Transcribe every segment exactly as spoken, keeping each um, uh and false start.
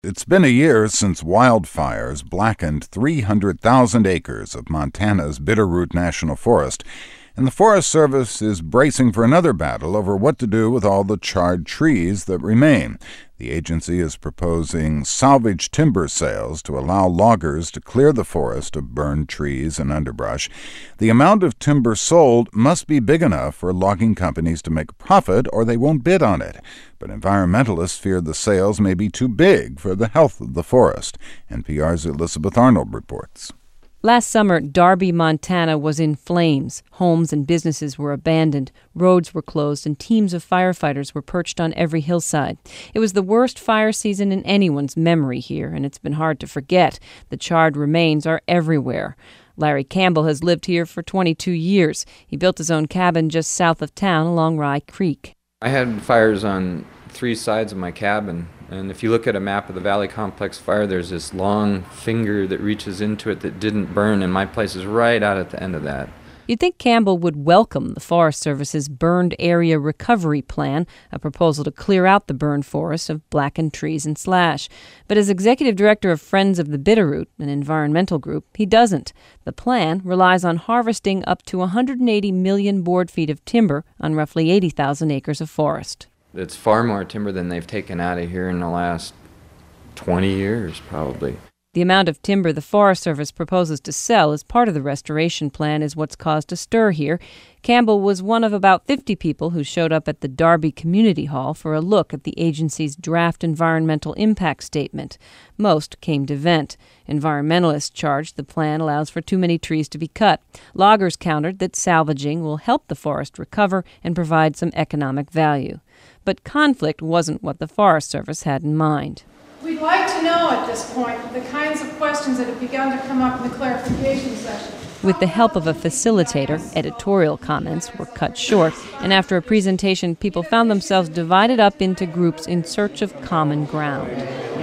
It's been a year since wildfires blackened three hundred thousand acres of Montana's Bitterroot National Forest, and the Forest Service is bracing for another battle over what to do with all the charred trees that remain. The agency is proposing salvage timber sales to allow loggers to clear the forest of burned trees and underbrush. The amount of timber sold must be big enough for logging companies to make a profit, or they won't bid on it. But environmentalists fear the sales may be too big for the health of the forest. N P R's Elizabeth Arnold reports. Last summer, Darby, Montana was in flames. Homes and businesses were abandoned, roads were closed, and teams of firefighters were perched on every hillside. It was the worst fire season in anyone's memory here, and it's been hard to forget. The charred remains are everywhere. Larry Campbell has lived here for twenty-two years. He built his own cabin just south of town along Rye Creek. I had fires on three sides of my cabin. And if you look at a map of the Valley Complex fire, there's this long finger that reaches into it that didn't burn, and my place is right out at the end of that. You'd think Campbell would welcome the Forest Service's Burned Area Recovery Plan, a proposal to clear out the burned forest of blackened trees and slash. But as executive director of Friends of the Bitterroot, an environmental group, he doesn't. The plan relies on harvesting up to one hundred eighty million board feet of timber on roughly eighty thousand acres of forest. It's far more timber than they've taken out of here in the last twenty years, probably. The amount of timber the Forest Service proposes to sell as part of the restoration plan is what's caused a stir here. Campbell was one of about fifty people who showed up at the Darby Community Hall for a look at the agency's draft environmental impact statement. Most came to vent. Environmentalists charged the plan allows for too many trees to be cut. Loggers countered that salvaging will help the forest recover and provide some economic value. But conflict wasn't what the Forest Service had in mind. We'd like to know at this point the kinds of questions that have begun to come up in the clarification session. With the help of a facilitator, editorial comments were cut short, and after a presentation, people found themselves divided up into groups in search of common ground.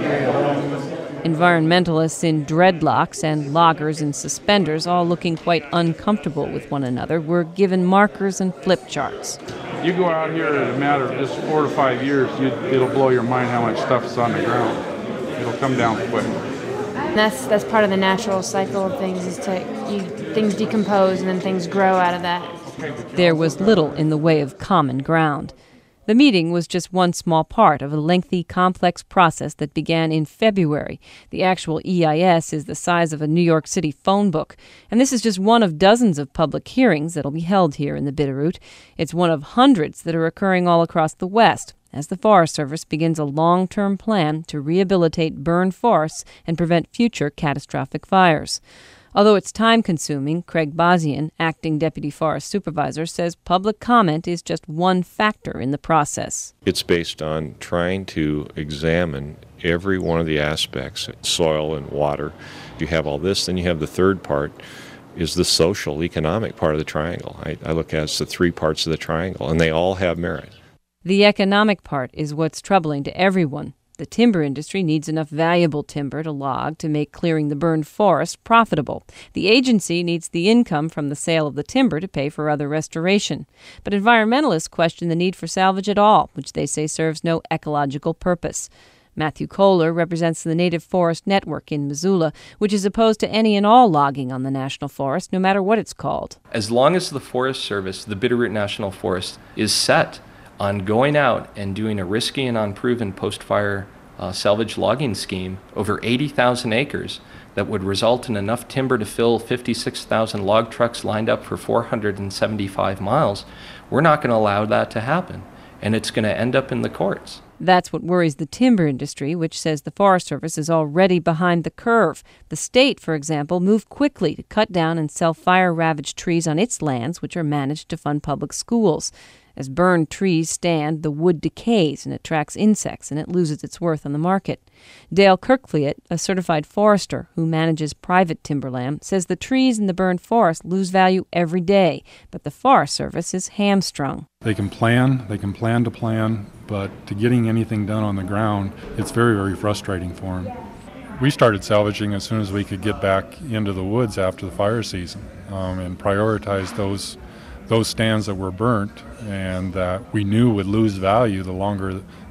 Environmentalists in dreadlocks and loggers in suspenders, all looking quite uncomfortable with one another, were given markers and flip charts. You go out here in a matter of just four to five years, you, it'll blow your mind how much stuff is on the ground. It'll come down quick. That's that's part of the natural cycle of things, is to you, things decompose and then things grow out of that. There was little in the way of common ground. The meeting was just one small part of a lengthy, complex process that began in February. The actual E I S is the size of a New York City phone book, and this is just one of dozens of public hearings that'll be held here in the Bitterroot. It's one of hundreds that are occurring all across the West, as the Forest Service begins a long-term plan to rehabilitate burned forests and prevent future catastrophic fires. Although it's time-consuming, Craig Bazian, acting deputy forest supervisor, says public comment is just one factor in the process. It's based on trying to examine every one of the aspects, soil and water. You have all this, then you have the third part, is the social, economic part of the triangle. I, I look at it as the three parts of the triangle, and they all have merit. The economic part is what's troubling to everyone. The timber industry needs enough valuable timber to log to make clearing the burned forest profitable. The agency needs the income from the sale of the timber to pay for other restoration. But environmentalists question the need for salvage at all, which they say serves no ecological purpose. Matthew Kohler represents the Native Forest Network in Missoula, which is opposed to any and all logging on the national forest, no matter what it's called. As long as the Forest Service, the Bitterroot National Forest, is set on going out and doing a risky and unproven post-fire uh, salvage logging scheme over eighty thousand acres that would result in enough timber to fill fifty-six thousand log trucks lined up for four hundred seventy-five miles, we're not going to allow that to happen, and it's going to end up in the courts. That's what worries the timber industry, which says the Forest Service is already behind the curve. The state, for example, moved quickly to cut down and sell fire-ravaged trees on its lands, which are managed to fund public schools. As burned trees stand, the wood decays and attracts insects, and it loses its worth on the market. Dale Kirkfleet, a certified forester who manages private timberland, says the trees in the burned forest lose value every day, but the Forest Service is hamstrung. They can plan, they can plan to plan, but to getting anything done on the ground, it's very, very frustrating for them. We started salvaging as soon as we could get back into the woods after the fire season, um, and prioritize those those stands that were burnt and that we knew would lose value the longer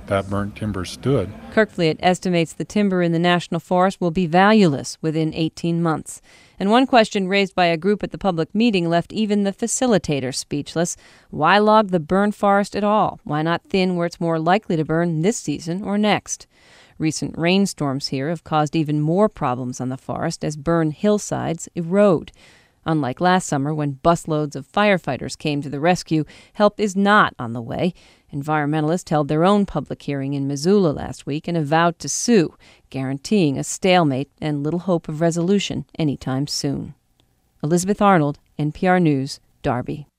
that burnt timber stood. Kerkvliet estimates the timber in the national forest will be valueless within eighteen months. And one question raised by a group at the public meeting left even the facilitator speechless. Why log the burned forest at all? Why not thin where it's more likely to burn this season or next? Recent rainstorms here have caused even more problems on the forest as burned hillsides erode. Unlike last summer when busloads of firefighters came to the rescue, help is not on the way. Environmentalists held their own public hearing in Missoula last week and have vowed to sue, guaranteeing a stalemate and little hope of resolution anytime soon. Elizabeth Arnold, N P R News, Darby.